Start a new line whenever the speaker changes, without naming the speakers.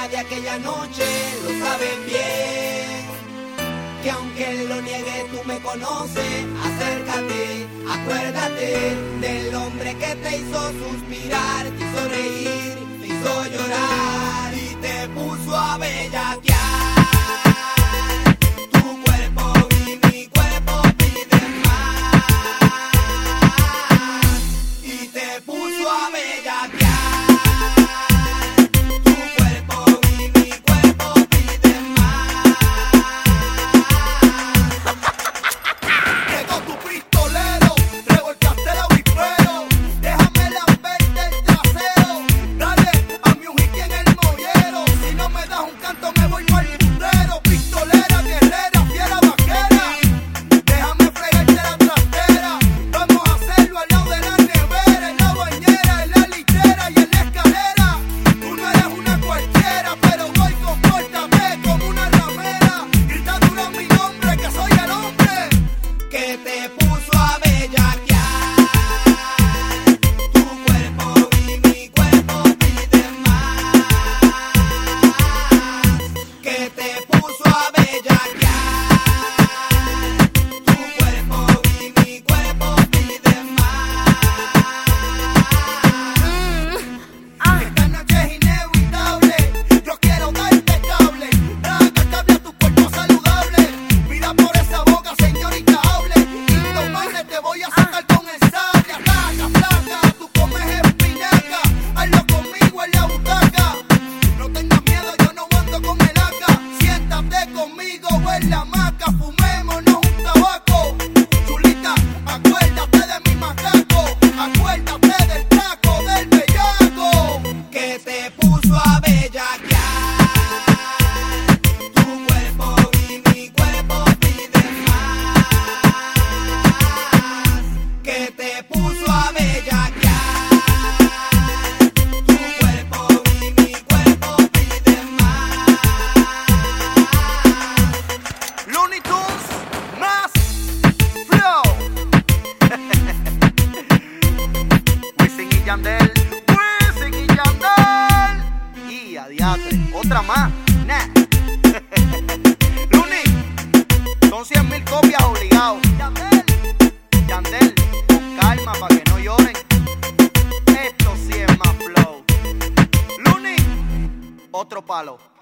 de aquella noche lo saben bien. Que aunque lo niegue tú me conoces, acércate, acuérdate del hombre que te hizo suspirar, te hizo reír, te hizo llorar y te puso a bellaquear. Tu cuerpo y mi cuerpo piden más y te puso a bellaquear.
Wisin y Yandel. Y adiatre, otra más. Nah. Luni, son 100,000 copias obligados. Yandel, con calma para que no lloren. Esto sí es más flow. Luni, otro palo.